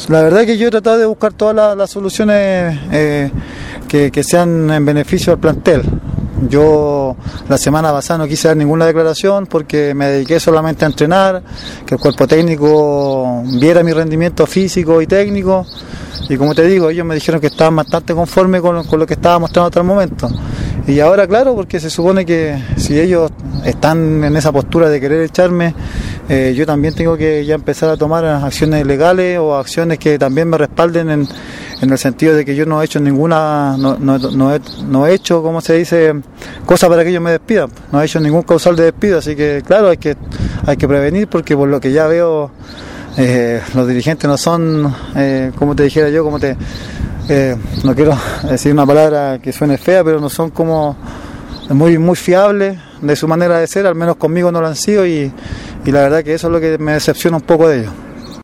La verdad que yo he tratado de buscar todas las soluciones que sean en beneficio al plantel. Yo la semana pasada no quise dar ninguna declaración porque me dediqué solamente a entrenar, que el cuerpo técnico viera mi rendimiento físico y técnico, y como te digo, ellos me dijeron que estaban bastante conformes con lo que estaba mostrando hasta el momento. Y ahora claro, porque se supone que si ellos están en esa postura de querer echarme, yo también tengo que ya empezar a tomar acciones legales o acciones que también me respalden en el sentido de que yo no he hecho ninguna, no he hecho, como se dice, cosa para que ellos me despidan. No he hecho ningún causal de despido, así que claro, hay que prevenir, porque por lo que ya veo, los dirigentes no son, como te dijera yo, no quiero decir una palabra que suene fea, pero no son como muy fiables de su manera de ser, al menos conmigo no lo han sido, y la verdad que eso es lo que me decepciona un poco de ellos.